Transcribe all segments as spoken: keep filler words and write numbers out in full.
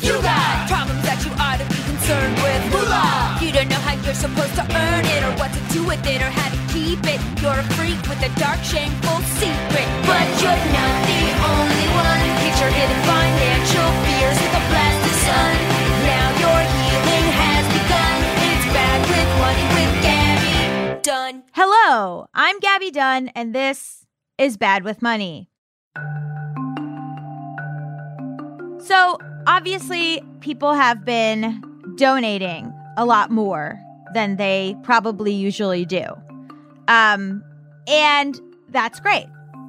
You got problems that you ought to be concerned with. Moolah! You don't know how you're supposed to earn it, or what to do with it, or how to keep it. You're a freak with a dark, shameful secret. But you're not the only one. Hit your hidden financial fears with a blast of sun. Now your healing has begun. It's Bad with Money with Gabby Dunn. Hello, I'm Gabby Dunn, and this is Bad with Money. So, obviously, people have been donating a lot more than they probably usually do. Um, and that's great.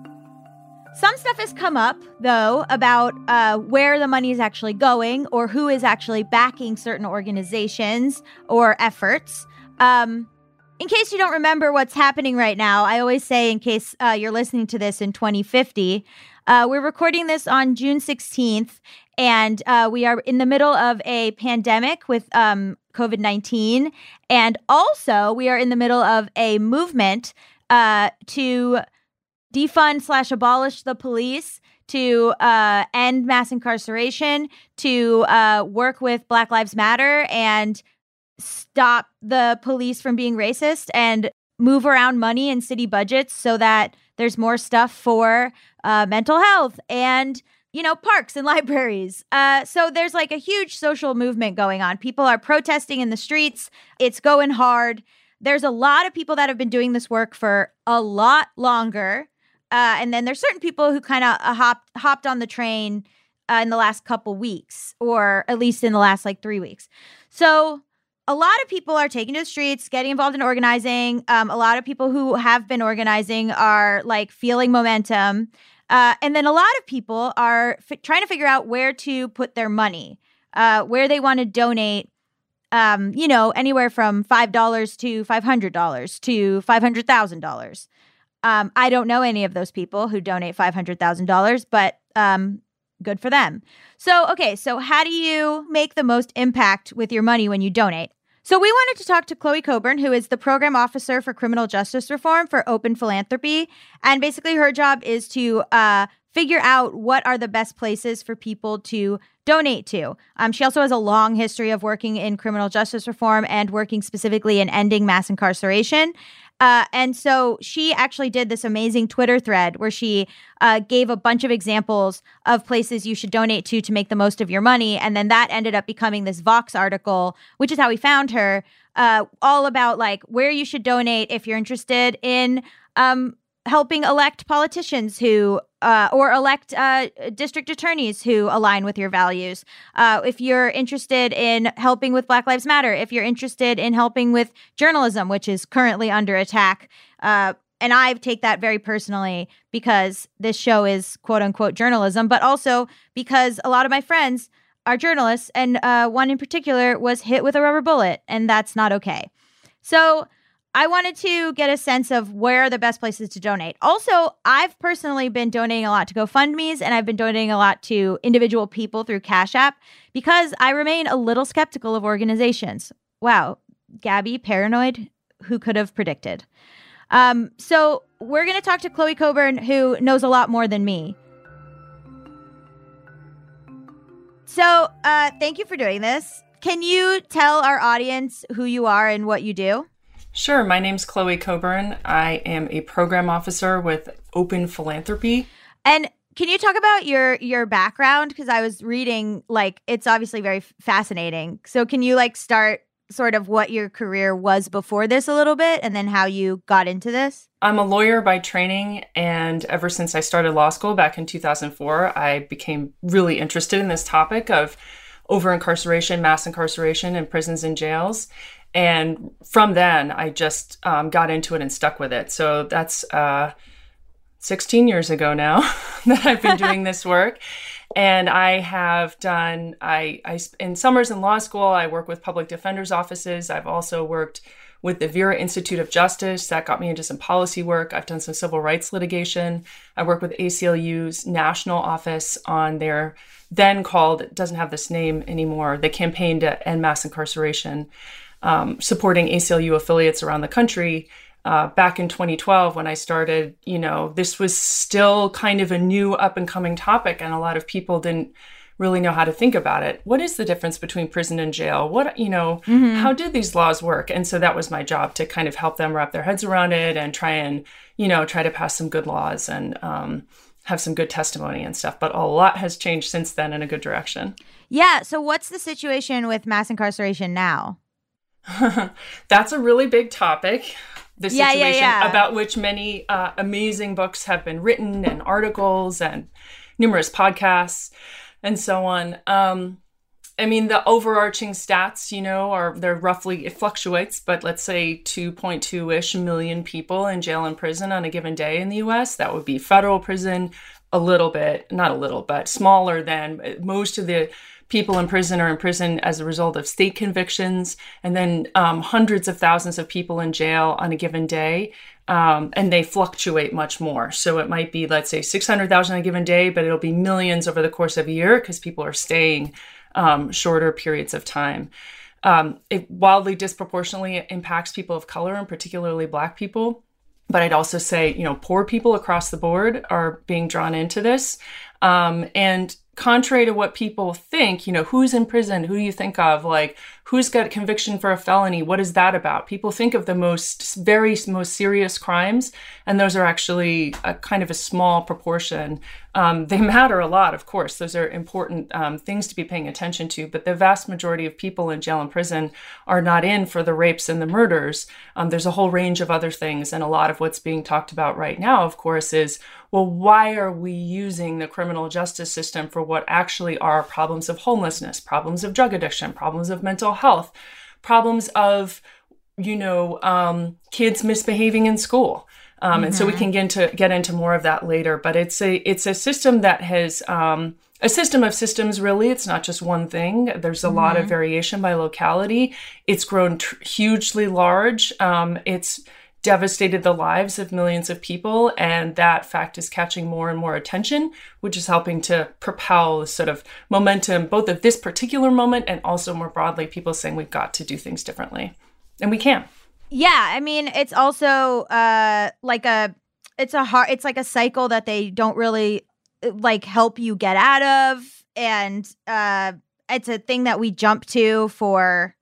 Some stuff has come up, though, about uh, where the money is actually going or who is actually backing certain organizations or efforts. Um, in case you don't remember what's happening right now, I always say, in case uh, you're listening to this in twenty fifty, uh, we're recording this on June sixteenth, and uh, we are in the middle of a pandemic with um, covid nineteen. And also, we are in the middle of a movement uh, to defund slash abolish the police, to uh, end mass incarceration, to uh, work with Black Lives Matter and stop the police from being racist, and move around money in city budgets so that there's more stuff for uh, mental health and, you know, parks and libraries. Uh, so there's like a huge social movement going on. People are protesting in the streets. It's going hard. There's a lot of people that have been doing this work for a lot longer. Uh, and then there's certain people who kind of uh, hopped hopped on the train uh, in the last couple weeks, or at least in the last like three weeks. So a lot of people are taking to the streets, getting involved in organizing. Um, a lot of people who have been organizing are like feeling momentum. Uh, and then a lot of people are f- trying to figure out where to put their money, uh, where they want to donate, um, you know, anywhere from five dollars to five hundred dollars to five hundred thousand dollars. Um, I don't know any of those people who donate five hundred thousand dollars, but um, good for them. So, okay, so how do you make the most impact with your money when you donate? So we wanted to talk to Chloe Coburn, who is the program officer for criminal justice reform for Open Philanthropy. And basically her job is to uh, figure out what are the best places for people to donate to. Um, she also has a long history of working in criminal justice reform and working specifically in ending mass incarceration. Uh, and so she actually did this amazing Twitter thread where she uh, gave a bunch of examples of places you should donate to to make the most of your money. And then that ended up becoming this Vox article, which is how we found her, uh, all about like where you should donate if you're interested in um, helping elect politicians who uh, or elect uh, district attorneys who align with your values. Uh, if you're interested in helping with Black Lives Matter, if you're interested in helping with journalism, which is currently under attack. Uh, and I take that very personally because this show is quote unquote journalism, but also because a lot of my friends are journalists. And uh, one in particular was hit with a rubber bullet, and that's not okay. So I wanted to get a sense of where are the best places to donate. Also, I've personally been donating a lot to GoFundMe's, and I've been donating a lot to individual people through Cash App because I remain a little skeptical of organizations. Wow, Gabby, paranoid? Who could have predicted? Um, so we're going to talk to Chloe Coburn, who knows a lot more than me. So uh, thank you for doing this. Can you tell our audience who you are and what you do? Sure. My name's Chloe Coburn. I am a program officer with Open Philanthropy. And can you talk about your your background? Because I was reading, like, it's obviously very fascinating. So can you, like, start sort of what your career was before this a little bit and then how you got into this? I'm a lawyer by training, and ever since I started law school back in two thousand four, I became really interested in this topic of over-incarceration, mass incarceration in prisons and jails. And from then, I just um, got into it and stuck with it. So that's uh, sixteen years ago now that I've been doing this work. And I have done, I, I in summers in law school, I work with public defenders' offices. I've also worked with the Vera Institute of Justice. That got me into some policy work. I've done some civil rights litigation. I work with A C L U's national office on their then called, it doesn't have this name anymore, the campaign to end mass incarceration. Um, supporting A C L U affiliates around the country. Uh, back in twenty twelve, when I started, you know, this was still kind of a new up and coming topic, and a lot of people didn't really know how to think about it. What is the difference between prison and jail? What, you know, Mm-hmm. how do these laws work? And so that was my job, to kind of help them wrap their heads around it and try and, you know, try to pass some good laws and um, have some good testimony and stuff. But a lot has changed since then in a good direction. Yeah. So what's the situation with mass incarceration now? That's a really big topic. The Yeah, situation yeah, yeah. about which many uh, amazing books have been written, and articles and numerous podcasts and so on. Um, I mean, the overarching stats, you know, are they're roughly, it fluctuates, but let's say two point two-ish million people in jail and prison on a given day in the U S. That would be federal prison, a little bit, not a little, but smaller than most of the people in prison are in prison as a result of state convictions, and then um, hundreds of thousands of people in jail on a given day. Um, and they fluctuate much more. So it might be, let's say, six hundred thousand on a given day, but it'll be millions over the course of a year because people are staying um, shorter periods of time. Um, it wildly disproportionately impacts people of color, and particularly Black people. But I'd also say, you know, poor people across the board are being drawn into this. Um, and contrary to what people think, you know, who's in prison? Who do you think of? Like, who's got conviction for a felony? What is that about? People think of the most, very most serious crimes, and those are actually a kind of a small proportion. Um, they matter a lot, of course. Those are important um, things to be paying attention to, but the vast majority of people in jail and prison are not in for the rapes and the murders. Um, there's a whole range of other things, and a lot of what's being talked about right now, of course, is, well, why are we using the criminal justice system for what actually are problems of homelessness, problems of drug addiction, problems of mental health, problems of, you know, um, kids misbehaving in school? Um, mm-hmm. And so we can get into get into more of that later. But it's a it's a system that has um, a system of systems. Really, it's not just one thing. There's a mm-hmm. lot of variation by locality. It's grown tr- hugely large. Um, it's devastated the lives of millions of people, and that fact is catching more and more attention, which is helping to propel sort of momentum, both of this particular moment and also more broadly, people saying we've got to do things differently, and we can. Yeah, I mean, it's also uh, like a, it's a hard, it's like a cycle that they don't really like help you get out of, and uh, it's a thing that we jump to for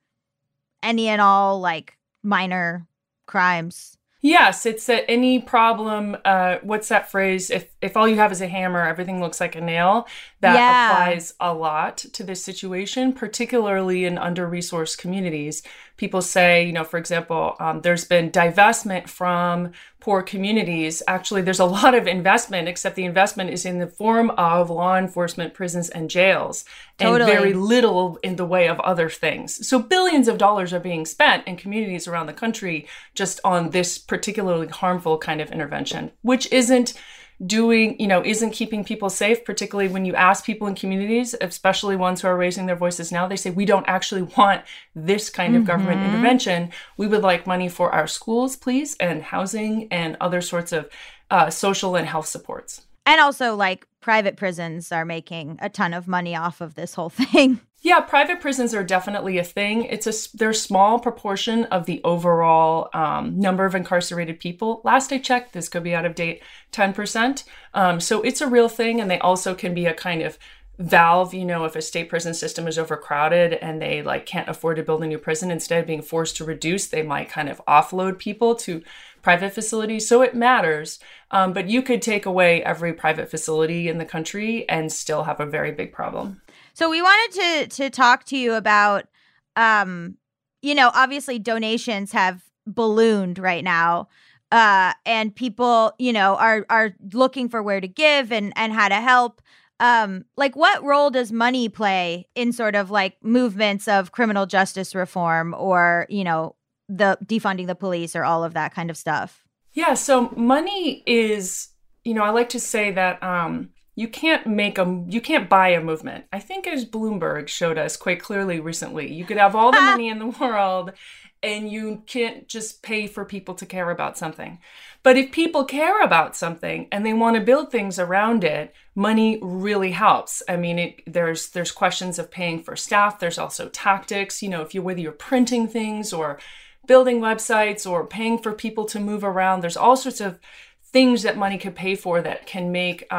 any and all like minor crimes. Yes, it's a, any problem. Uh, what's that phrase? If if all you have is a hammer, everything looks like a nail. That Yeah. applies a lot to this situation, particularly in under-resourced communities. People say, you know, for example, um, there's been divestment from poor communities. Actually, there's a lot of investment, except the investment is in the form of law enforcement, prisons, and jails, Totally. and very little in the way of other things. So billions of dollars are being spent in communities around the country just on this particularly harmful kind of intervention, which isn't doing, you know, isn't keeping people safe, particularly when you ask people in communities, especially ones who are raising their voices now, they say, we don't actually want this kind of mm-hmm. government intervention. We would like money for our schools, please, and housing and other sorts of uh, social and health supports. And also, like, private prisons are making a ton of money off of this whole thing. Yeah, private prisons are definitely a thing. It's a they're a small proportion of the overall um, number of incarcerated people. Last I checked, this could be out of date, ten percent. Um, so it's a real thing, and they also can be a kind of valve. You know, if a state prison system is overcrowded and they like can't afford to build a new prison, instead of being forced to reduce, they might kind of offload people to private facilities. So it matters. Um, but you could take away every private facility in the country and still have a very big problem. So we wanted to to talk to you about, um, you know, obviously donations have ballooned right now, uh, and people, you know, are are looking for where to give and and how to help. Um, like, what role does money play in sort of like movements of criminal justice reform, or, you know, the defunding the police, or all of that kind of stuff? Yeah, so money is, you know, I like to say that um, you can't make a, you can't buy a movement. I think as Bloomberg showed us quite clearly recently, you could have all the money in the world and you can't just pay for people to care about something. But if people care about something and they want to build things around it, money really helps. I mean, it, there's there's questions of paying for staff. There's also tactics, you know, if you whether you're printing things or building websites or paying for people to move around, there's all sorts of things that money could pay for that can make um,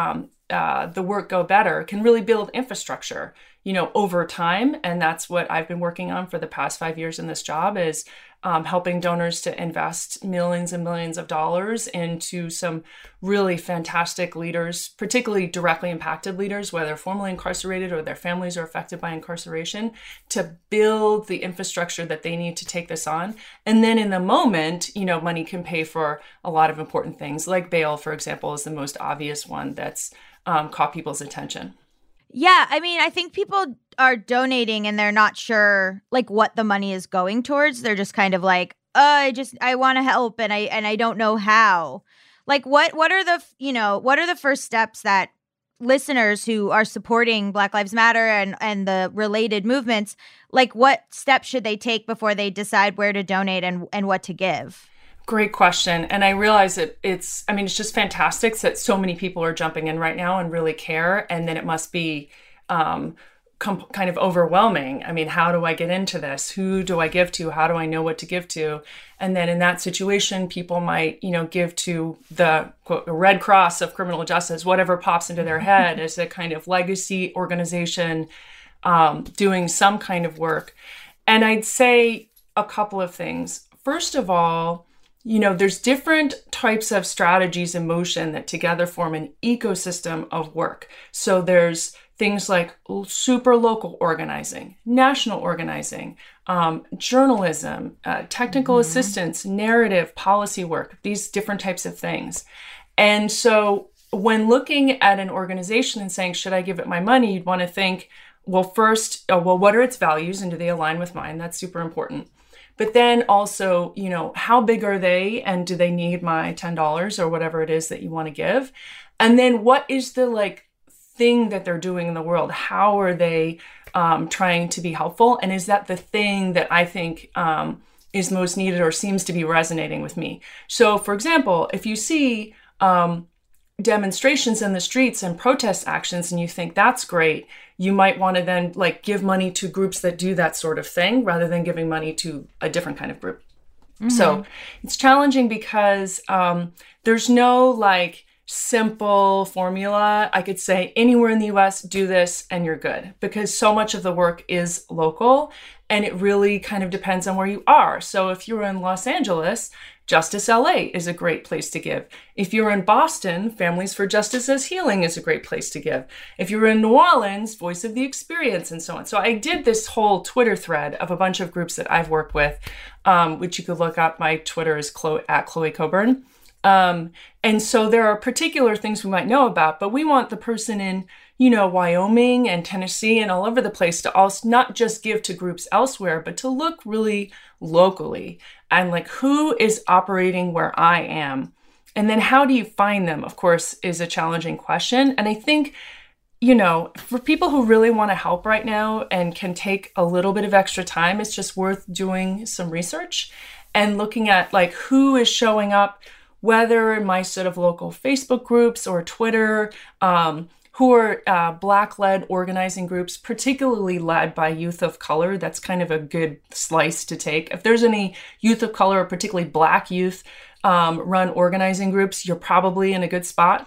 uh, the work go better can really build infrastructure, you know, over time. And that's what I've been working on for the past five years in this job is um, helping donors to invest millions and millions of dollars into some really fantastic leaders, particularly directly impacted leaders, whether formerly incarcerated or their families are affected by incarceration, to build the infrastructure that they need to take this on. And then in the moment, you know, money can pay for a lot of important things, like bail, for example, is the most obvious one that's um, caught people's attention. Yeah, I mean, I think people are donating and they're not sure like what the money is going towards. They're just kind of like, oh, I just I want to help and I and I don't know how. Like what what are the, you know, what are the first steps that listeners who are supporting Black Lives Matter and and the related movements, like what steps should they take before they decide where to donate and and what to give? Great question. And I realize that it's, I mean, it's just fantastic that so many people are jumping in right now and really care. And then it must be um, com- kind of overwhelming. I mean, how do I get into this? Who do I give to? How do I know what to give to? And then in that situation, people might, you know, give to the quote, Red Cross of criminal justice, whatever pops into their head as a kind of legacy organization um, doing some kind of work. And I'd say a couple of things. First of all, you know, there's different types of strategies in motion that together form an ecosystem of work. So there's things like super local organizing, national organizing, um, journalism, uh, technical mm-hmm. assistance, narrative, policy work, these different types of things. And so when looking at an organization and saying, should I give it my money? You'd want to think, well, first, oh, well, what are its values and do they align with mine? That's super important. But then also, you know, how big are they and do they need my ten dollars or whatever it is that you want to give? And then what is the like thing that they're doing in the world? How are they um, trying to be helpful? And is that the thing that I think um, is most needed or seems to be resonating with me? So, for example, if you see um, demonstrations in the streets and protest actions and you think that's great, you might want to then like give money to groups that do that sort of thing rather than giving money to a different kind of group. Mm-hmm. So it's challenging because um, there's no like simple formula. I could say anywhere in the U S, do this and you're good, because so much of the work is local and it really kind of depends on where you are. So if you're in Los Angeles, Justice L A is a great place to give. If you're in Boston, Families for Justice as Healing is a great place to give. If you're in New Orleans, Voice of the Experience, and so on. So I did this whole Twitter thread of a bunch of groups that I've worked with, um, which you could look up. My Twitter is Chloe, at Chloe Coburn. Um, and so there are particular things we might know about, but we want the person in, you know, Wyoming and Tennessee and all over the place to also not just give to groups elsewhere, but to look really locally and like who is operating where I am. And then how do you find them, of course, is a challenging question. And I think, you know, for people who really want to help right now and can take a little bit of extra time, it's just worth doing some research and looking at like who is showing up, whether in my sort of local Facebook groups or Twitter, um, who are uh, Black-led organizing groups, particularly led by youth of color. That's kind of a good slice to take. If there's any youth of color, or particularly Black youth um, run organizing groups, you're probably in a good spot.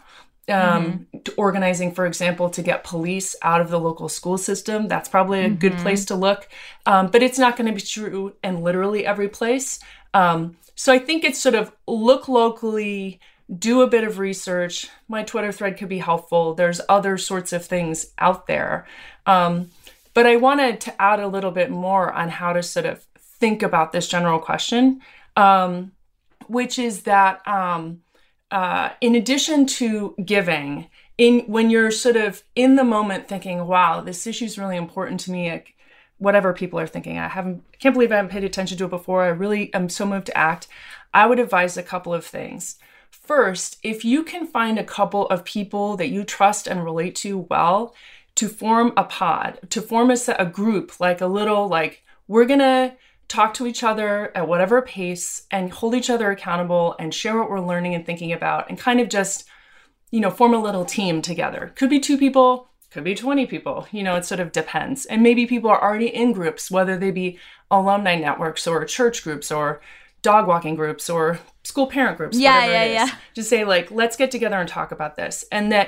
Um, mm-hmm. Organizing, for example, to get police out of the local school system, that's probably a mm-hmm. good place to look. Um, but it's not going to be true in literally every place. Um, so I think it's sort of look locally, do a bit of research. My Twitter thread could be helpful. There's other sorts of things out there. Um, but I wanted to add a little bit more on how to sort of think about this general question, um, which is that um, uh, in addition to giving, in when you're sort of in the moment thinking, wow, this issue is really important to me, like, whatever people are thinking, I haven't, I can't believe I haven't paid attention to it before. I really am so moved to act. I would advise a couple of things. First, if you can find a couple of people that you trust and relate to well, to form a pod, to form a, a group, like a little, like, we're going to talk to each other at whatever pace and hold each other accountable and share what we're learning and thinking about and kind of just, you know, form a little team together. Could be two people, could be twenty people, you know, it sort of depends. And maybe people are already in groups, whether they be alumni networks or church groups or dog walking groups or school parent groups, yeah, whatever yeah, it is. Yeah. Just say like, let's get together and talk about this. And that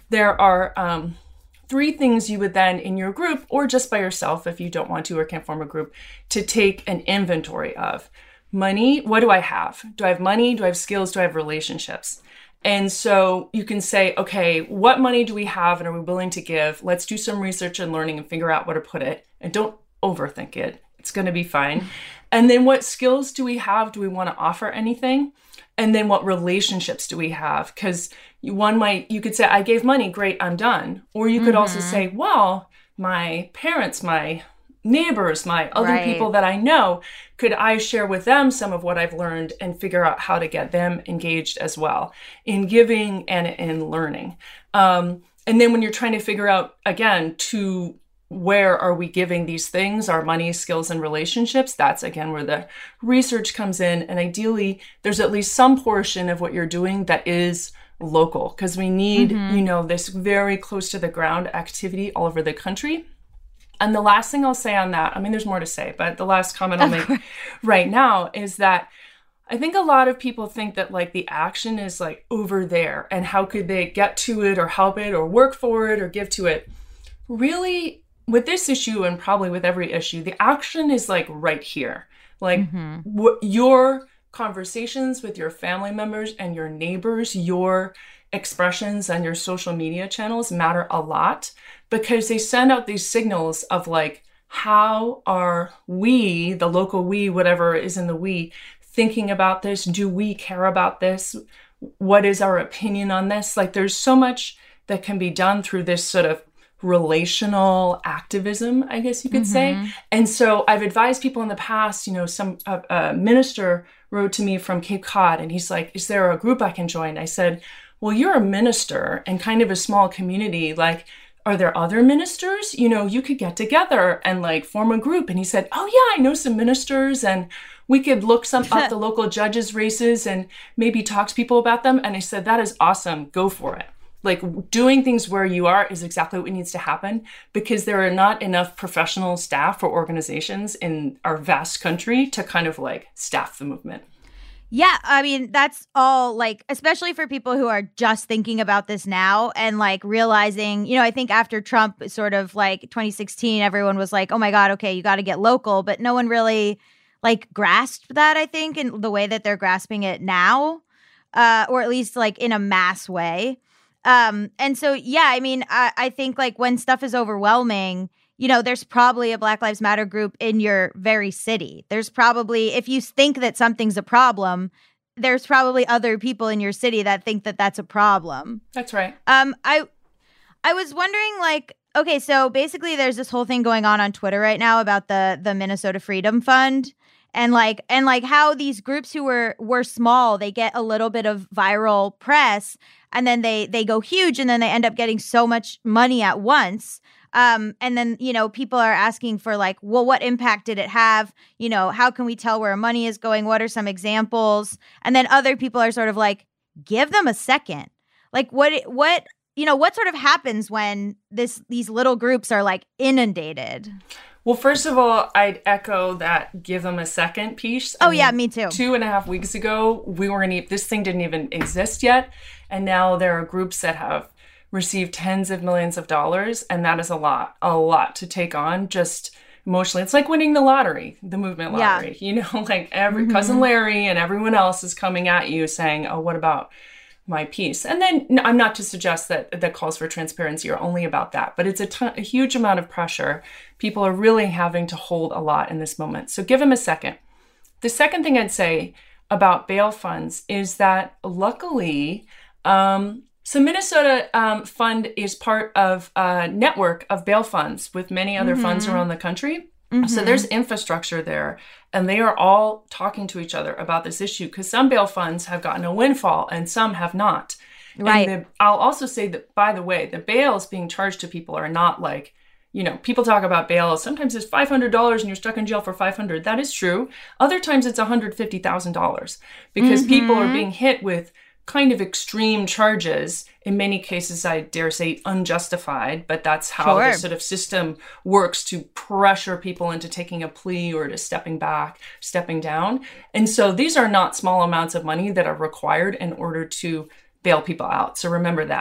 there are um, three things you would then in your group, or just by yourself if you don't want to or can't form a group, to take an inventory of. Money, what do I have? Do I have money? Do I have skills? Do I have relationships? And so you can say, okay, what money do we have and are we willing to give? Let's do some research and learning and figure out where to put it. And don't overthink it. It's going to be fine. And then what skills do we have? Do we want to offer anything? And then what relationships do we have? Because one might, you could say, I gave money, great, I'm done. Or you could mm-hmm. also say, well, my parents, my neighbors, my other right. people that I know, could I share with them some of what I've learned and figure out how to get them engaged as well in giving and in learning. Um, and then when you're trying to figure out, again, to where are we giving these things, our money, skills, and relationships, that's, again, where the research comes in. And ideally, there's at least some portion of what you're doing that is local, because we need, mm-hmm. you know, this very close to the ground activity all over the country. And the last thing I'll say on that, I mean, there's more to say, but the last comment I'll make right now is that I think a lot of people think that like the action is like over there and how could they get to it or help it or work for it or give to it. Really, with this issue and probably with every issue, the action is like right here. Like mm-hmm. w- your conversations with your family members and your neighbors, your expressions and your social media channels matter a lot because they send out these signals of like, how are we, the local we, whatever is in the we, thinking about this? Do we care about this? What is our opinion on this? Like there's so much that can be done through this sort of relational activism, I guess you could mm-hmm. say. And so I've advised people in the past, you know, some uh, a minister wrote to me from Cape Cod and he's like, is there a group I can join? I said, well, you're a minister and kind of a small community. Like, are there other ministers? You know, you could get together and like form a group. And he said, oh yeah, I know some ministers and we could look some up the local judges races and maybe talk to people about them. And I said, that is awesome. Go for it. Like doing things where you are is exactly what needs to happen because there are not enough professional staff or organizations in our vast country to kind of like staff the movement. Yeah, I mean, that's all like, especially for people who are just thinking about this now and like realizing, you know, I think after Trump sort of like twenty sixteen, everyone was like, oh my God, okay, you got to get local. But no one really like grasped that, I think, in the way that they're grasping it now, uh, or at least like in a mass way. Um, and so, yeah, I mean, I, I think like when stuff is overwhelming, you know, there's probably a Black Lives Matter group in your very city. There's probably, if you think that something's a problem, there's probably other people in your city that think that that's a problem. That's right. Um, I, I was wondering, like, okay, so basically, there's this whole thing going on on Twitter right now about the the Minnesota Freedom Fund, and like, and like how these groups who were were small, they get a little bit of viral press, and then they they go huge, and then they end up getting so much money at once. Um, and then, you know, people are asking for like, well, what impact did it have? You know, how can we tell where money is going? What are some examples? And then other people are sort of like, give them a second. Like what, what, you know, what sort of happens when this, these little groups are like inundated? Well, first of all, I'd echo that give them a second piece. I oh, mean, yeah, me too. Two and a half weeks ago, we weren't, e- this thing didn't even exist yet. And now there are groups that have received tens of millions of dollars. And that is a lot, a lot to take on just emotionally. It's like winning the lottery, the movement lottery. Yeah. You know, like every mm-hmm. Cousin Larry and everyone else is coming at you saying, oh, what about my piece? And then I'm not to suggest that the calls for transparency are only about that, but it's a, ton, a huge amount of pressure. People are really having to hold a lot in this moment. So give them a second. The second thing I'd say about bail funds is that luckily, um, So Minnesota um, Fund is part of a network of bail funds with many other mm-hmm. funds around the country. Mm-hmm. So there's infrastructure there, and they are all talking to each other about this issue because some bail funds have gotten a windfall and some have not. Right. And the, I'll also say that, by the way, the bails being charged to people are not like, you know, people talk about bail. Sometimes it's five hundred dollars and you're stuck in jail for five hundred dollars. That is true. Other times it's one hundred fifty thousand dollars because mm-hmm. people are being hit with kind of extreme charges, in many cases, I dare say, unjustified, but that's how sure. the sort of system works to pressure people into taking a plea or to stepping back, stepping down. And so these are not small amounts of money that are required in order to bail people out. So remember that.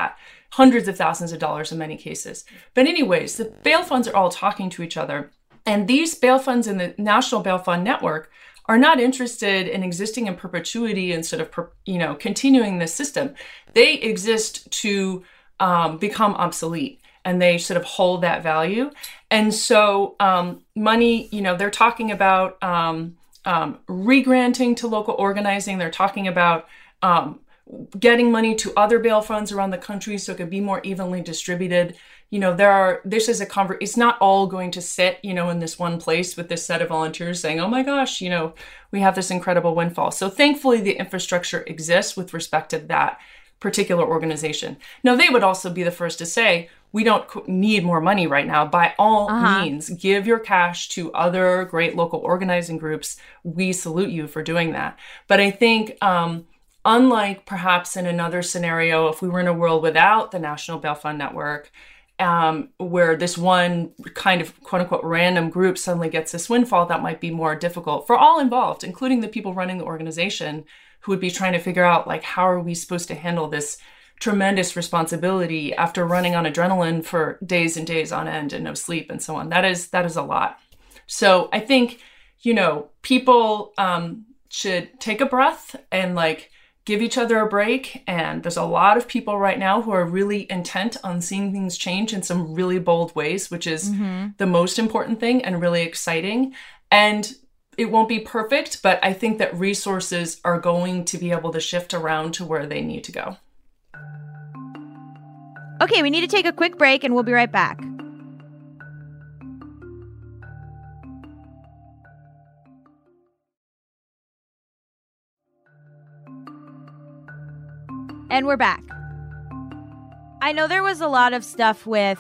hundreds of thousands of dollars in many cases. But anyways, the bail funds are all talking to each other. And these bail funds in the National Bail Fund Network are not interested in existing in perpetuity instead of, you know, continuing this system. They exist to um, become obsolete, and they sort of hold that value. And so um, money, you know, they're talking about um, um, re-granting to local organizing. They're talking about um, getting money to other bail funds around the country so it could be more evenly distributed. You know, there are, this is a conver- it's not all going to sit, you know, in this one place with this set of volunteers saying, oh my gosh, you know, we have this incredible windfall. So thankfully the infrastructure exists with respect to that particular organization. Now, they would also be the first to say, we don't need more money right now. By all uh-huh. means, give your cash to other great local organizing groups. We salute you for doing that. But I think, um, unlike perhaps in another scenario, if we were in a world without the National Bail Fund Network, um, where this one kind of quote unquote random group suddenly gets this windfall, that might be more difficult for all involved, including the people running the organization, who would be trying to figure out, like, how are we supposed to handle this tremendous responsibility after running on adrenaline for days and days on end and no sleep and so on. That is, that is a lot. So I think, you know, people um, should take a breath and like give each other a break. And there's a lot of people right now who are really intent on seeing things change in some really bold ways, which is mm-hmm. the most important thing and really exciting. And it won't be perfect, but I think that resources are going to be able to shift around to where they need to go. Okay, we need to take a quick break and we'll be right back. And we're back. I know there was a lot of stuff with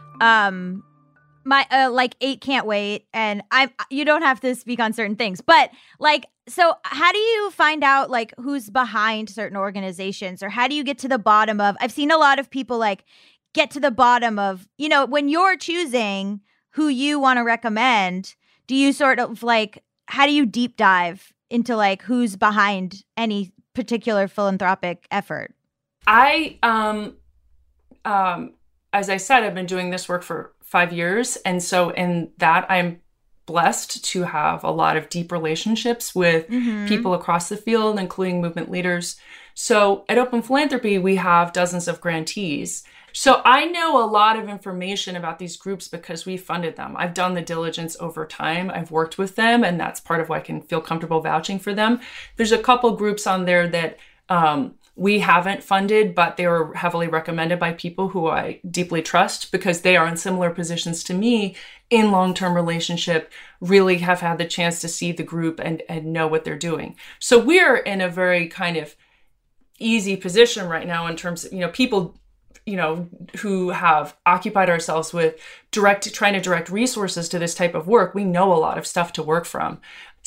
um my uh, like eight can't wait, and I'm you don't have to speak on certain things, but like, so how do you find out like who's behind certain organizations, or how do you get to the bottom of, I've seen a lot of people like get to the bottom of, you know, when you're choosing who you want to recommend, do you sort of like, how do you deep dive into like who's behind any particular philanthropic effort? I, um, um, as I said, I've been doing this work for five years. And so in that, I'm blessed to have a lot of deep relationships with mm-hmm. people across the field, including movement leaders. So at Open Philanthropy, we have dozens of grantees. So I know a lot of information about these groups because we funded them. I've done the diligence over time. I've worked with them, and that's part of why I can feel comfortable vouching for them. There's a couple groups on there that um, we haven't funded, but they were heavily recommended by people who I deeply trust because they are in similar positions to me in long-term relationship, really have had the chance to see the group and, and know what they're doing. So we're in a very kind of easy position right now in terms of, you know, people, you know, who have occupied ourselves with direct, trying to direct resources to this type of work. We know a lot of stuff to work from.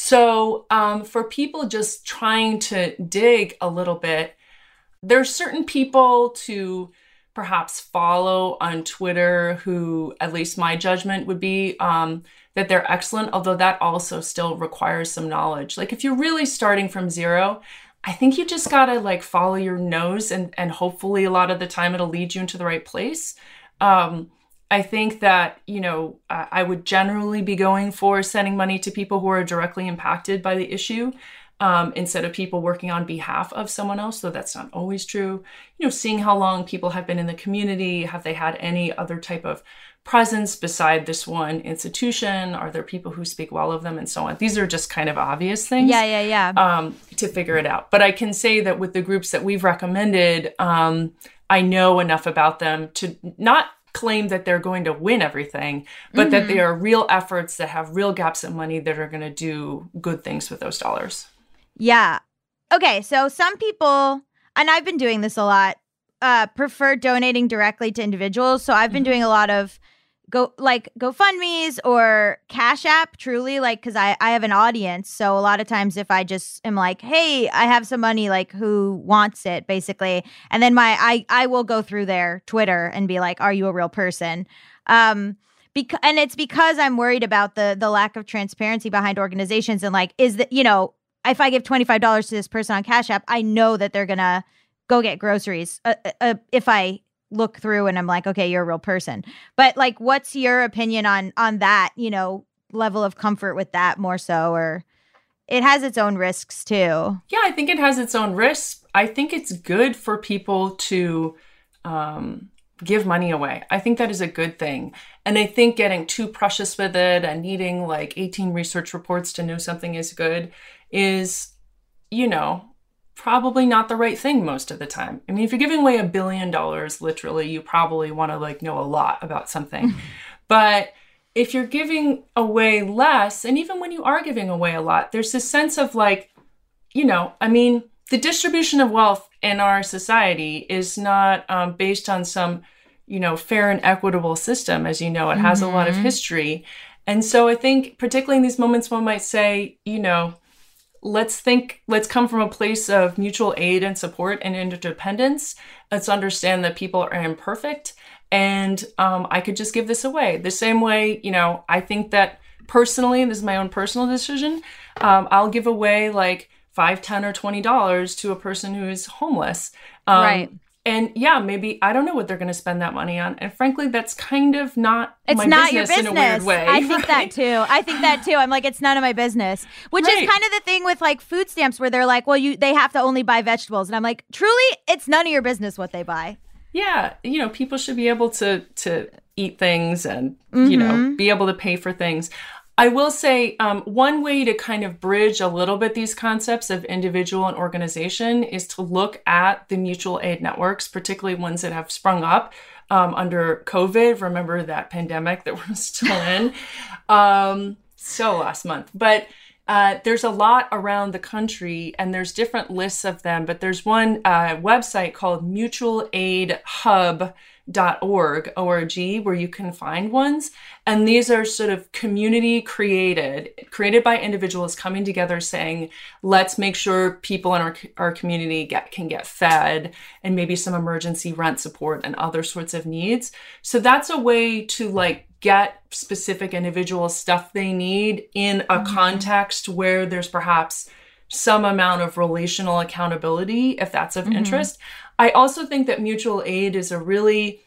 So um, for people just trying to dig a little bit, there's certain people to perhaps follow on Twitter who, at least my judgment would be um, that they're excellent, although that also still requires some knowledge. Like if you're really starting from zero, I think you just gotta like follow your nose and, and hopefully a lot of the time it'll lead you into the right place. Um, I think that, you know, I would generally be going for sending money to people who are directly impacted by the issue. Um, instead of people working on behalf of someone else, though that's not always true. You know, seeing how long people have been in the community, have they had any other type of presence beside this one institution? Are there people who speak well of them and so on? These are just kind of obvious things. Yeah, yeah, yeah. Um, to figure it out. But I can say that with the groups that we've recommended, um, I know enough about them to not claim that they're going to win everything, but mm-hmm. that they are real efforts that have real gaps in money that are going to do good things with those dollars. Yeah. Okay. So some people, and I've been doing this a lot, uh, prefer donating directly to individuals. So I've been mm-hmm. doing a lot of go like GoFundMe's or Cash App, truly, like, because I, I have an audience. So a lot of times if I just am like, hey, I have some money, like who wants it, basically. And then my I, I will go through their Twitter and be like, are you a real person? Um, because, and it's because I'm worried about the the lack of transparency behind organizations. And like, is that, you know, if I give twenty-five dollars to this person on Cash App, I know that they're going to go get groceries uh, uh, if I look through and I'm like, okay, you're a real person. But like, what's your opinion on on that, you know, level of comfort with that more so, or it has its own risks too? Yeah, I think it has its own risks. I think it's good for people to um, give money away. I think that is a good thing. And I think getting too precious with it and needing like eighteen research reports to know something is good is, you know, probably not the right thing most of the time. I mean, if you're giving away a billion dollars, literally, you probably want to like know a lot about something. But if you're giving away less, and even when you are giving away a lot, there's this sense of like, you know, I mean, the distribution of wealth in our society is not um, based on some, you know, fair and equitable system. As you know, it has mm-hmm. a lot of history. And so I think particularly in these moments, one might say, you know, let's think, let's come from a place of mutual aid and support and interdependence. Let's understand that people are imperfect. And um, I could just give this away. The same way, you know, I think that personally, and this is my own personal decision, um, I'll give away like five, ten, or twenty dollars to a person who is homeless. Um, right. And yeah, maybe I don't know what they're going to spend that money on. And frankly, that's kind of not it's my not business, your business in a weird way. I think right? that too. I think that too. I'm like, it's none of my business, which right. is kind of the thing with like food stamps where they're like, well, you they have to only buy vegetables. And I'm like, truly, it's none of your business what they buy. Yeah. You know, people should be able to to eat things and, mm-hmm. you know, be able to pay for things. I will say um, one way to kind of bridge a little bit these concepts of individual and organization is to look at the mutual aid networks, particularly ones that have sprung up um, under COVID. Remember that pandemic that we're still in? um, so last month. But uh, there's a lot around the country and there's different lists of them. But there's one uh, website called mutual aid hub dot org, O R G, where you can find ones. And these are sort of community created, created by individuals coming together saying, let's make sure people in our, our community get, can get fed and maybe some emergency rent support and other sorts of needs. So that's a way to like get specific individual stuff they need in a mm-hmm. context where there's perhaps some amount of relational accountability, if that's of mm-hmm. interest. I also think that mutual aid is a really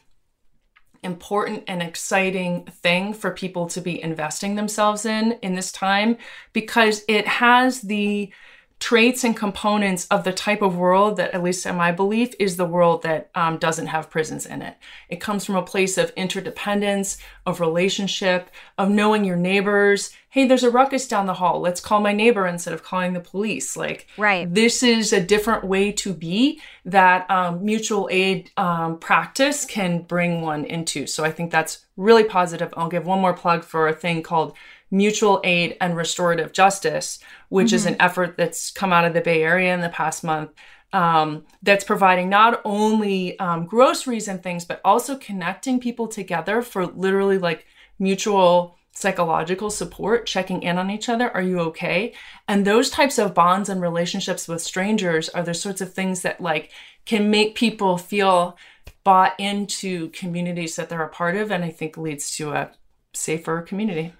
important and exciting thing for people to be investing themselves in in this time, because it has the traits and components of the type of world that, at least in my belief, is the world that um, doesn't have prisons in it. It comes from a place of interdependence, of relationship, of knowing your neighbors. Hey, there's a ruckus down the hall. Let's call my neighbor instead of calling the police. Like, right. This is a different way to be that um, mutual aid um, practice can bring one into. So I think that's really positive. I'll give one more plug for a thing called Mutual Aid and Restorative Justice, which mm-hmm. is an effort that's come out of the Bay Area in the past month, um, that's providing not only um, groceries and things, but also connecting people together for literally like mutual psychological support, checking in on each other. Are you okay? And those types of bonds and relationships with strangers are the sorts of things that like can make people feel bought into communities that they're a part of, and I think leads to a safer community.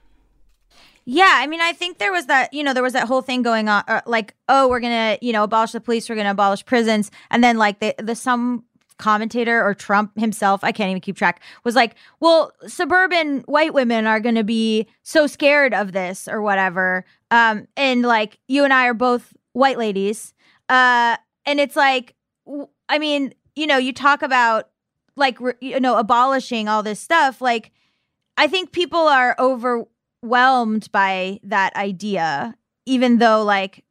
Yeah, I mean, I think there was that, you know, there was that whole thing going on, uh, like, oh, we're going to, you know, abolish the police, we're going to abolish prisons. And then like the, the some commentator or Trump himself, I can't even keep track, was like, well, suburban white women are going to be so scared of this or whatever. Um, and like, you and I are both white ladies. Uh, and it's like, I mean, you know, you talk about like, you know, abolishing all this stuff. Like, I think people are over overwhelmed by that idea, even though like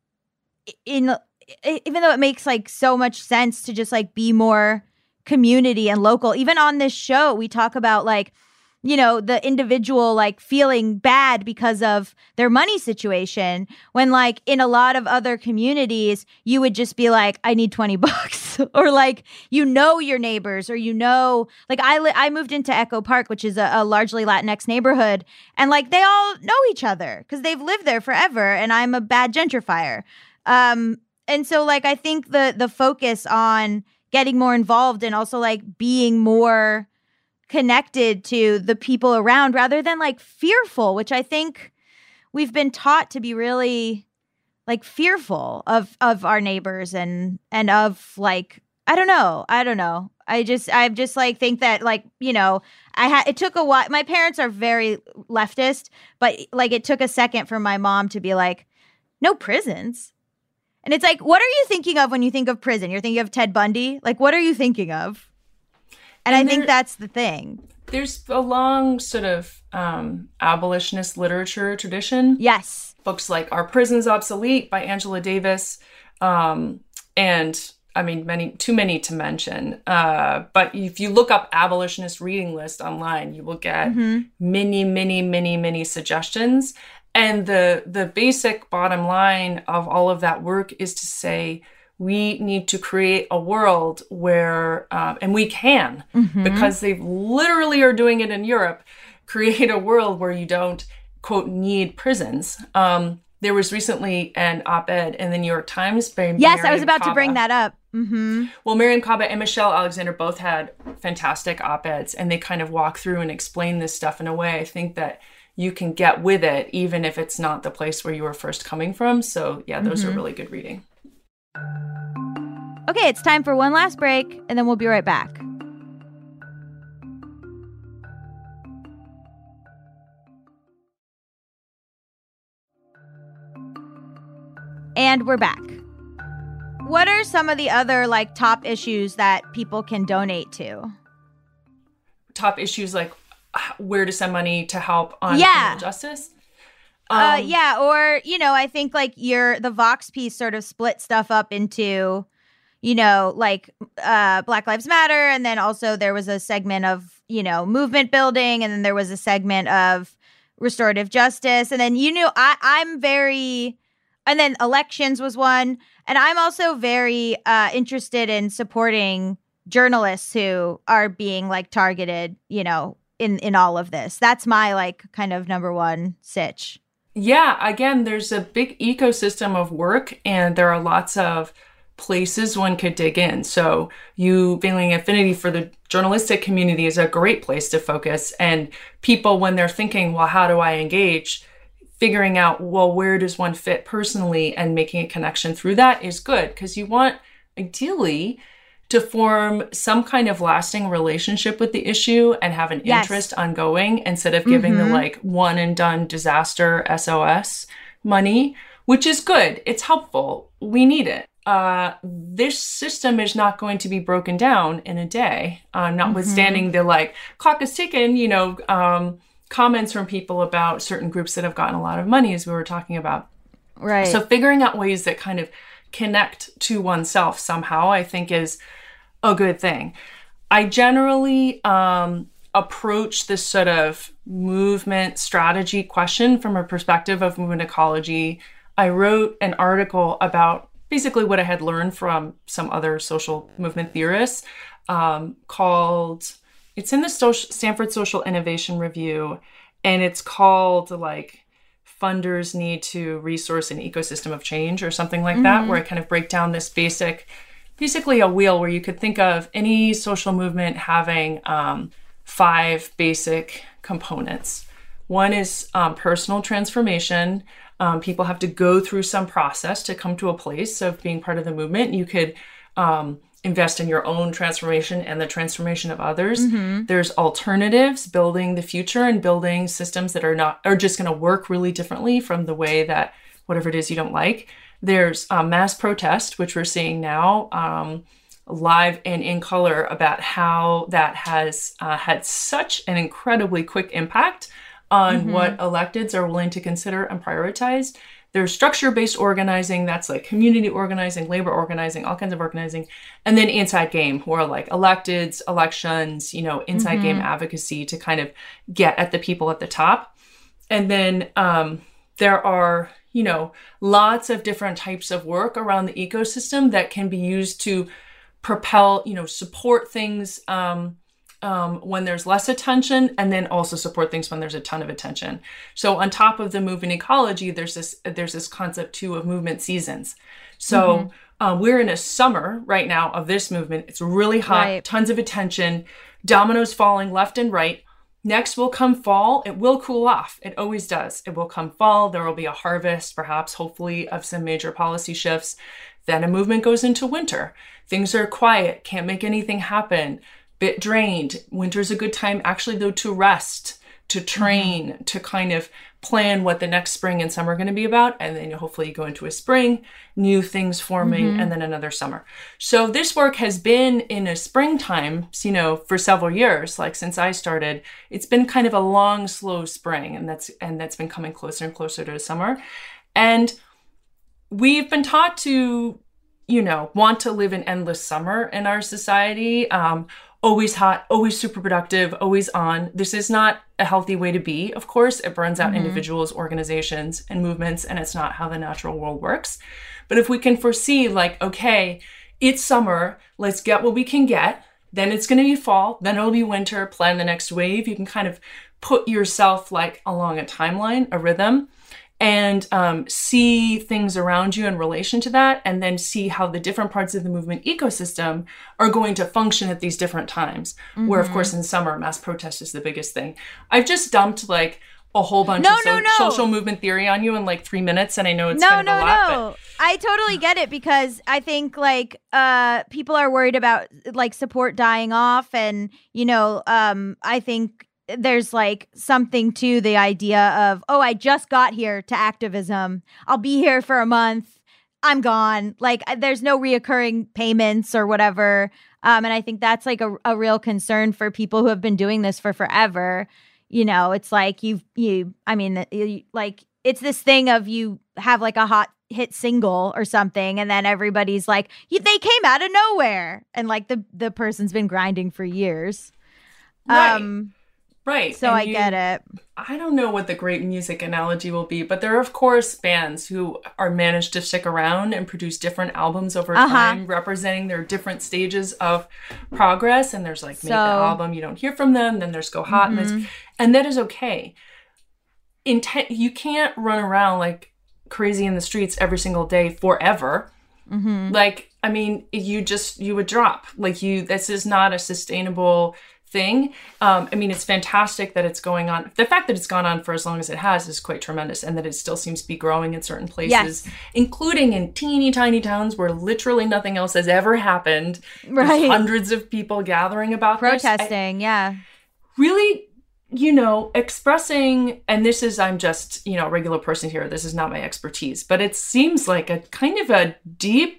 in even though it makes like so much sense to just like be more community and local. Even on this show, we talk about like, you know, the individual like feeling bad because of their money situation, when like in a lot of other communities, you would just be like, I need twenty bucks or like, you know, your neighbors, or, you know, like I, li- I moved into Echo Park, which is a, a largely Latinx neighborhood. And like, they all know each other because they've lived there forever. And I'm a bad gentrifier. Um, and so like, I think the, the focus on getting more involved and also like being more connected to the people around rather than like fearful, which I think we've been taught to be really like fearful of of our neighbors and and of like I don't know I don't know I just, I just like think that like, you know, I had, it took a while. My parents are very leftist, but like it took a second for my mom to be like, no prisons. And it's like, what are you thinking of when you think of prison? You're thinking of Ted Bundy? Like, what are you thinking of? And, and I there, think that's the thing. There's a long sort of um, abolitionist literature tradition. Yes. Books like Are Prisons Obsolete by Angela Davis. Um, and I mean, many, too many to mention. Uh, but if you look up abolitionist reading list online, you will get mm-hmm. many, many, many, many suggestions. And the the basic bottom line of all of that work is to say, we need to create a world where, uh, and we can, mm-hmm. because they literally are doing it in Europe, create a world where you don't, quote, need prisons. Um, there was recently an op-ed in the New York Times by Yes, Miriam I was about Kaba. to bring that up. Mm-hmm. Well, Miriam Kaba and Michelle Alexander both had fantastic op-eds, and they kind of walk through and explain this stuff in a way I think that you can get with it, even if it's not the place where you were first coming from. So yeah, those mm-hmm. are really good reading. Okay, it's time for one last break, and then we'll be right back. And we're back. What are some of the other like top issues that people can donate to? Top issues like where to send money to help on yeah. criminal justice? Um, uh, yeah, or, you know, I think like your the Vox piece sort of split stuff up into, you know, like uh, Black Lives Matter. And then also there was a segment of, you know, movement building. And then there was a segment of restorative justice. And then, you know, I, I'm very, and then elections was one. And I'm also very uh, interested in supporting journalists who are being like targeted, you know, in, in all of this. That's my like kind of number one sitch. Yeah, again, there's a big ecosystem of work and there are lots of places one could dig in. So you feeling affinity for the journalistic community is a great place to focus. And people, when they're thinking, well, how do I engage? Figuring out, well, where does one fit personally and making a connection through that is good because you want, ideally, to form some kind of lasting relationship with the issue and have an yes. interest ongoing instead of giving mm-hmm. the like one and done disaster S O S money, which is good. It's helpful. We need it. Uh, this system is not going to be broken down in a day, uh, notwithstanding mm-hmm. the like clock is ticking, you know, um, comments from people about certain groups that have gotten a lot of money, as we were talking about. Right. So figuring out ways that kind of connect to oneself somehow, I think is a good thing. I generally um, approach this sort of movement strategy question from a perspective of movement ecology. I wrote an article about basically what I had learned from some other social movement theorists um, called, it's in the social, Stanford Social Innovation Review, and it's called like Funders Need to Resource an Ecosystem of Change or something like mm-hmm. that, where I kind of break down this basic basically a wheel where you could think of any social movement having um, five basic components. One is um, personal transformation. Um, people have to go through some process to come to a place of being part of the movement. You could um, invest in your own transformation and the transformation of others. Mm-hmm. There's alternatives, building the future and building systems that are not are just going to work really differently from the way that whatever it is you don't like. There's um, mass protest, which we're seeing now, um, live and in color, about how that has uh, had such an incredibly quick impact on mm-hmm. what electeds are willing to consider and prioritize. There's structure-based organizing, that's like community organizing, labor organizing, all kinds of organizing. And then inside game, who are like electeds, elections, you know, inside mm-hmm. game advocacy to kind of get at the people at the top. And then um, there are, you know, lots of different types of work around the ecosystem that can be used to propel, you know, support things um, um, when there's less attention, and then also support things when there's a ton of attention. So on top of the movement ecology, there's this there's this concept too of movement seasons. So mm-hmm. uh, we're in a summer right now of this movement. It's really hot, right. Tons of attention, dominoes falling left and right. Next will come fall. It will cool off. It always does. It will come fall. There will be a harvest, perhaps, hopefully, of some major policy shifts. Then a movement goes into winter. Things are quiet, can't make anything happen, bit drained. Winter's a good time actually though to rest, to train, mm-hmm. to kind of plan what the next spring and summer are going to be about. And then hopefully you go into a spring, new things forming, mm-hmm. and then another summer. So this work has been in a springtime, you know, for several years, like since I started. It's been kind of a long, slow spring, and that's and that's been coming closer and closer to summer. And we've been taught to, you know, want to live an endless summer in our society. Um, always hot, always super productive, always on. This is not a healthy way to be, of course. It burns out mm-hmm. individuals, organizations, and movements, and it's not how the natural world works. But if we can foresee, like, okay, it's summer, let's get what we can get, then it's going to be fall, then it'll be winter, plan the next wave. You can kind of put yourself like along a timeline, a rhythm, and um, see things around you in relation to that, and then see how the different parts of the movement ecosystem are going to function at these different times. Mm-hmm. Where, of course, in summer, mass protest is the biggest thing. I've just dumped like a whole bunch no, of so- no, no. social movement theory on you in like three minutes, and I know it's no, kind of no, a lot. No, no, I totally get it, because I think like uh, people are worried about like support dying off, and you know, um, I think there's like something to the idea of, oh, I just got here to activism. I'll be here for a month. I'm gone. Like there's no reoccurring payments or whatever. Um, and I think that's like a, a real concern for people who have been doing this for forever. You know, it's like you've, you, I mean, you, like it's this thing of you have like a hot hit single or something, and then everybody's like, they came out of nowhere. And like the, the person's been grinding for years. Right. Um, Right. So and I you, get it. I don't know what the great music analogy will be, but there are, of course, bands who are managed to stick around and produce different albums over uh-huh. time, representing their different stages of progress. And there's like, so, make the album, you don't hear from them. Then there's Go Hot. Mm-hmm. And, and that is okay. Intent, you can't run around like crazy in the streets every single day forever. Mm-hmm. Like, I mean, you just, you would drop. Like you, this is not a sustainable thing. Um, I mean, it's fantastic that it's going on. The fact that it's gone on for as long as it has is quite tremendous, and that it still seems to be growing in certain places, yes. including in teeny tiny towns where literally nothing else has ever happened. Right. There's hundreds of people gathering about protesting. This. I, yeah. Really, you know, expressing, and this is, I'm just, you know, a regular person here. This is not my expertise, but it seems like a kind of a deep,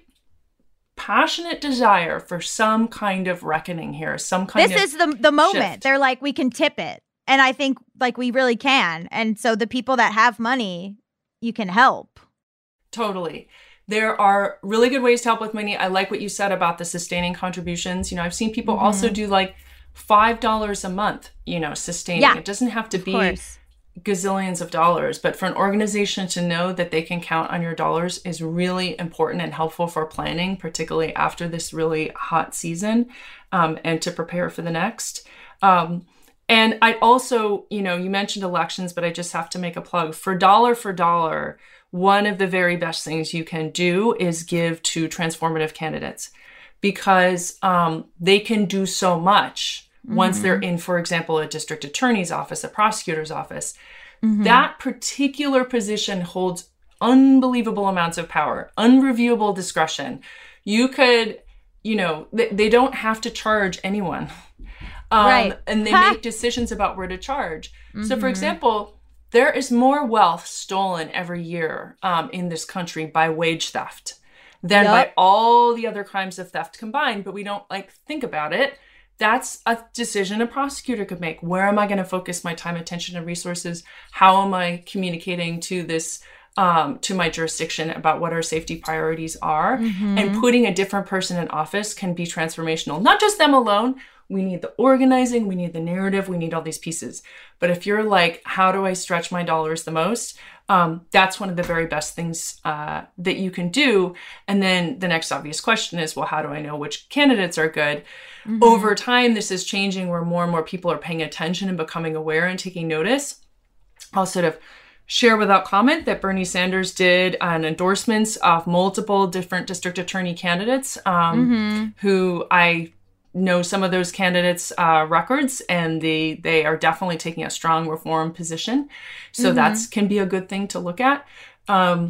passionate desire for some kind of reckoning here, some kind this of This is the the moment. shift. They're like, we can tip it. And I think like we really can. And so the people that have money, you can help. Totally. There are really good ways to help with money. I like what you said about the sustaining contributions. You know, I've seen people mm-hmm. also do like five dollars a month, you know, sustaining. Yeah, it doesn't have to be course. gazillions of dollars, but for an organization to know that they can count on your dollars is really important and helpful for planning, particularly after this really hot season, um, and to prepare for the next. Um, and I also, you know, you mentioned elections, but I just have to make a plug. For dollar for dollar, one of the very best things you can do is give to transformative candidates, because um, they can do so much. Mm-hmm. Once they're in, for example, a district attorney's office, a prosecutor's office, mm-hmm. that particular position holds unbelievable amounts of power, unreviewable discretion. You could, you know, they, they don't have to charge anyone. Um, right. And they make decisions about where to charge. Mm-hmm. So, for example, there is more wealth stolen every year um, in this country by wage theft than yep. by all the other crimes of theft combined, but we don't like think about it. That's a decision a prosecutor could make. Where am I going to focus my time, attention, and resources? How am I communicating to this, um, to my jurisdiction about what our safety priorities are? Mm-hmm. And putting a different person in office can be transformational. Not just them alone. We need the organizing. We need the narrative. We need all these pieces. But if you're like, how do I stretch my dollars the most? Um, that's one of the very best things uh, that you can do. And then the next obvious question is, well, how do I know which candidates are good? Mm-hmm. Over time, this is changing where more and more people are paying attention and becoming aware and taking notice. I'll sort of share without comment that Bernie Sanders did an endorsements of multiple different district attorney candidates um, mm-hmm. who I know some of those candidates' uh, records, and they they are definitely taking a strong reform position. So mm-hmm. that's can be a good thing to look at. Um,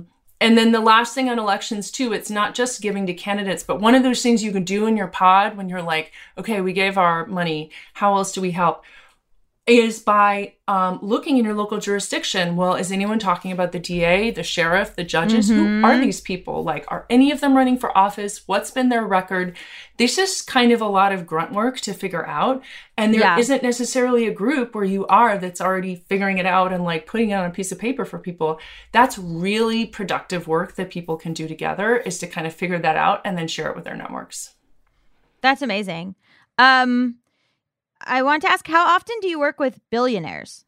And then the last thing on elections too, it's not just giving to candidates, but one of those things you can do in your pod when you're like, okay, we gave our money, how else do we help? Is by um, looking in your local jurisdiction. Well, is anyone talking about the D A, the sheriff, the judges? Mm-hmm. Who are these people? Like, are any of them running for office? What's been their record? This is kind of a lot of grunt work to figure out. And there yeah. isn't necessarily a group where you are that's already figuring it out and like putting it on a piece of paper for people. That's really productive work that people can do together, is to kind of figure that out and then share it with their networks. That's amazing. Um, I want to ask, how often do you work with billionaires?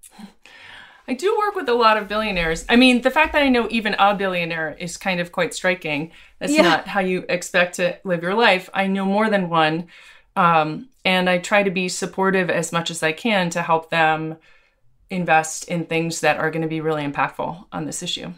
I do work with a lot of billionaires. I mean, the fact that I know even a billionaire is kind of quite striking. That's yeah. not how you expect to live your life. I know more than one. Um, and I try to be supportive as much as I can to help them invest in things that are going to be really impactful on this issue.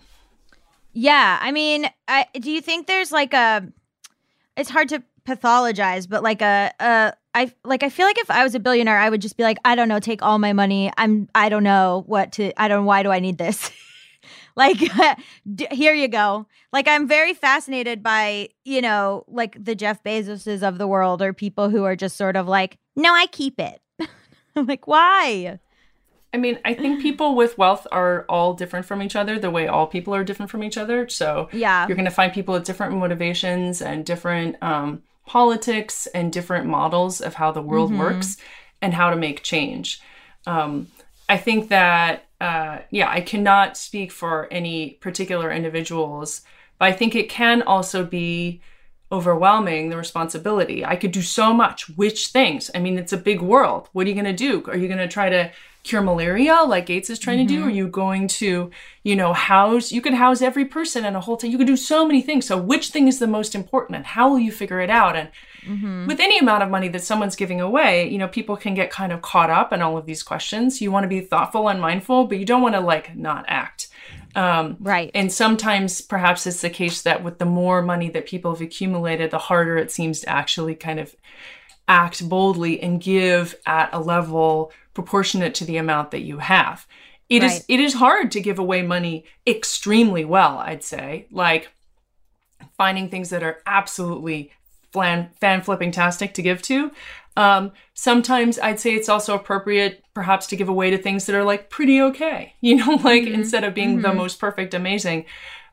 Yeah. I mean, I, do you think there's like a, it's hard to pathologize, but like a, a, I like, I feel like if I was a billionaire, I would just be like, I don't know, take all my money. I'm, I don't know what to, I don't, why do I need this? Like, d- here you go. Like, I'm very fascinated by, you know, like the Jeff Bezoses of the world, or people who are just sort of like, no, I keep it. I'm like, why? I mean, I think people with wealth are all different from each other, the way all people are different from each other. So yeah, you're going to find people with different motivations and different, um, politics and different models of how the world mm-hmm. works and how to make change. Um, I think that, uh, yeah, I cannot speak for any particular individuals, but I think it can also be overwhelming, the responsibility. I could do so much. Which things? I mean, it's a big world. What are you going to do? Are you going to try to cure malaria like Gates is trying mm-hmm. to do? Are you going to, you know, house, you could house every person in a whole town. You could do so many things. So which thing is the most important, and how will you figure it out? And mm-hmm. with any amount of money that someone's giving away, you know, people can get kind of caught up in all of these questions. You want to be thoughtful and mindful, but you don't want to like not act. Um, right. And sometimes perhaps it's the case that with the more money that people have accumulated, the harder it seems to actually kind of act boldly and give at a level proportionate to the amount that you have. It right. is it is hard to give away money extremely well, I'd say. Like finding things that are absolutely fan, fan-flipping-tastic to give to. Um, sometimes I'd say it's also appropriate perhaps to give away to things that are like pretty okay. You know, like mm-hmm. instead of being mm-hmm. the most perfect, amazing,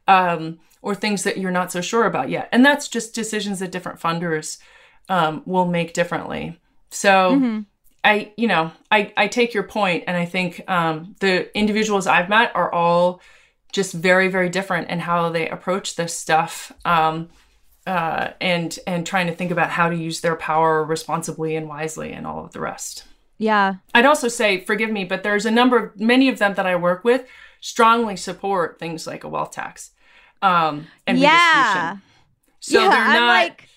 um, or things that you're not so sure about yet. And that's just decisions that different funders um, will make differently. So mm-hmm. I, you know, I, I take your point, and I think um, the individuals I've met are all just very, very different in how they approach this stuff, um, uh, and and trying to think about how to use their power responsibly and wisely, and all of the rest. Yeah. I'd also say, forgive me, but there's a number of, many of them that I work with strongly support things like a wealth tax um, and yeah. redistribution. So yeah, they're not... I'm like,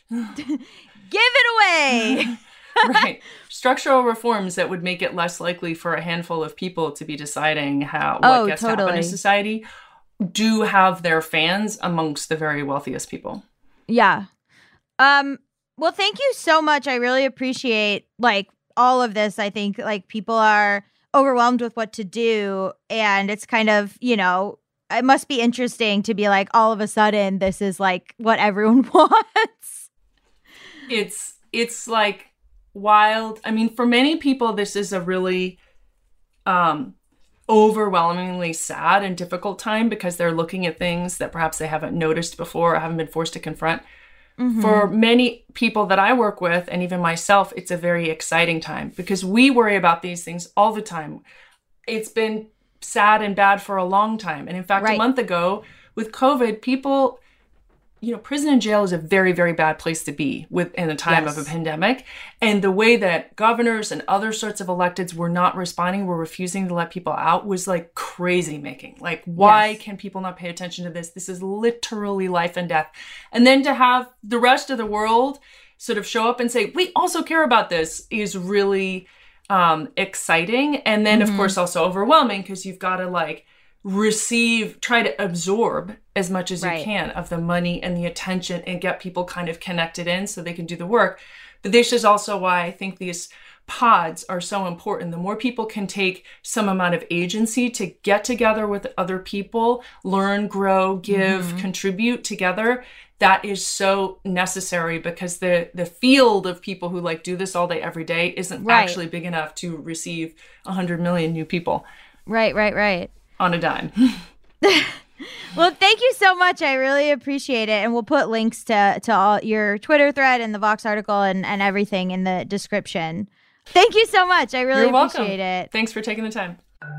give it away. Right. Structural reforms that would make it less likely for a handful of people to be deciding how what oh, gets totally. to happen in society do have their fans amongst the very wealthiest people. Yeah. Um, well, thank you so much. I really appreciate like all of this. I think like people are overwhelmed with what to do, and it's kind of, you know, it must be interesting to be like, all of a sudden this is like what everyone wants. It's, it's like, wild. I mean, for many people, this is a really um, overwhelmingly sad and difficult time because they're looking at things that perhaps they haven't noticed before or haven't been forced to confront. Mm-hmm. For many people that I work with, and even myself, it's a very exciting time because we worry about these things all the time. It's been sad and bad for a long time. And in fact, right. a month ago with COVID, people... You know, prison and jail is a very, very bad place to be with in a time yes. of a pandemic. And the way that governors and other sorts of electeds were not responding, were refusing to let people out, was like crazy making. Like, why yes. can people not pay attention to this? This is literally life and death. And then to have the rest of the world sort of show up and say, we also care about this, is really um, exciting. And then, mm-hmm. of course, also overwhelming because you've got to like receive, try to absorb as much as right. you can of the money and the attention and get people kind of connected in so they can do the work. But this is also why I think these pods are so important. The more people can take some amount of agency to get together with other people, learn, grow, give, mm-hmm. contribute together, that is so necessary, because the the field of people who like do this all day, every day isn't right. actually big enough to receive one hundred million new people. Right, right, right. On a dime. Well, thank you so much. I really appreciate it. And we'll put links to, to all your Twitter thread and the Vox article and, and everything in the description. Thank you so much. I really You're appreciate welcome. it. Thanks for taking the time.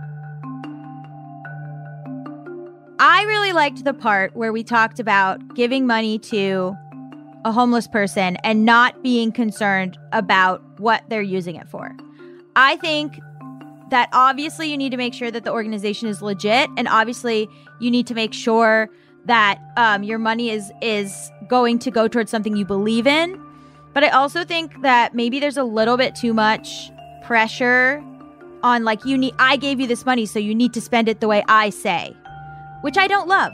I really liked the part where we talked about giving money to a homeless person and not being concerned about what they're using it for. I think that obviously you need to make sure that the organization is legit, and obviously you need to make sure that um, your money is is going to go towards something you believe in. But I also think that maybe there's a little bit too much pressure on, like, you need, I gave you this money, so you need to spend it the way I say, which I don't love.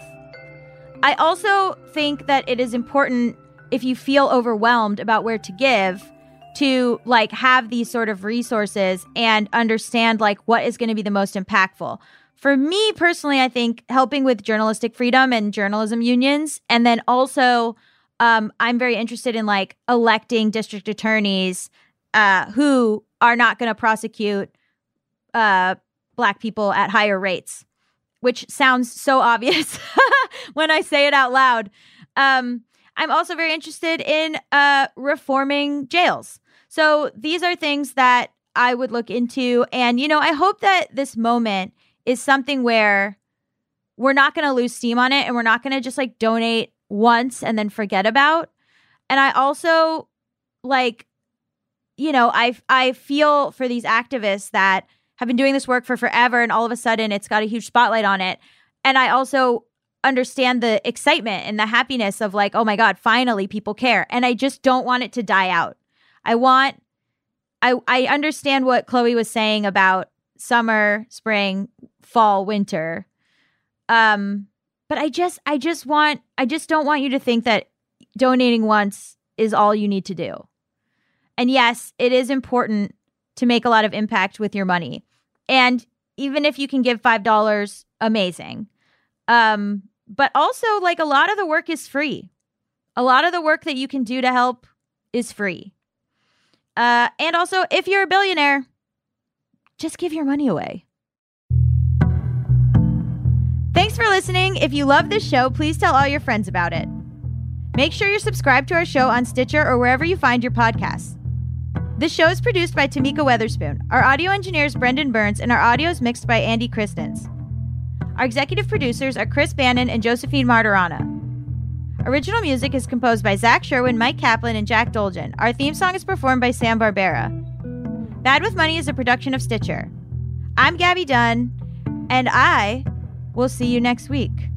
I also think that it is important, if you feel overwhelmed about where to give, to like have these sort of resources and understand like what is going to be the most impactful. For me personally, I think helping with journalistic freedom and journalism unions, and then also um, I'm very interested in like electing district attorneys uh, who are not going to prosecute uh, Black people at higher rates, which sounds so obvious when I say it out loud. Um, I'm also very interested in uh, reforming jails. So these are things that I would look into. And, you know, I hope that this moment is something where we're not going to lose steam on it, and we're not going to just like donate once and then forget about. And I also like, you know, I, I feel for these activists that have been doing this work for forever, and all of a sudden it's got a huge spotlight on it. And I also understand the excitement and the happiness of like, oh my God, finally people care. And I just don't want it to die out. I want, I I understand what Chloe was saying about summer, spring, fall, winter. Um, but I just, I just want, I just don't want you to think that donating once is all you need to do. And yes, it is important to make a lot of impact with your money. And even if you can give five dollars, amazing. Um, but also like a lot of the work is free. A lot of the work that you can do to help is free. Uh, and also, if you're a billionaire, just give your money away. Thanks for listening. If you love this show, please tell all your friends about it. Make sure you're subscribed to our show on Stitcher or wherever you find your podcasts. This show is produced by Tamika Weatherspoon. Our audio engineer is Brendan Burns, and our audio is mixed by Andy Christens. Our executive producers are Chris Bannon and Josephine Martirana. Original music is composed by Zach Sherwin, Mike Kaplan, and Jack Dolgen. Our theme song is performed by Sam Barbera. Bad with Money is a production of Stitcher. I'm Gabby Dunn, and I will see you next week.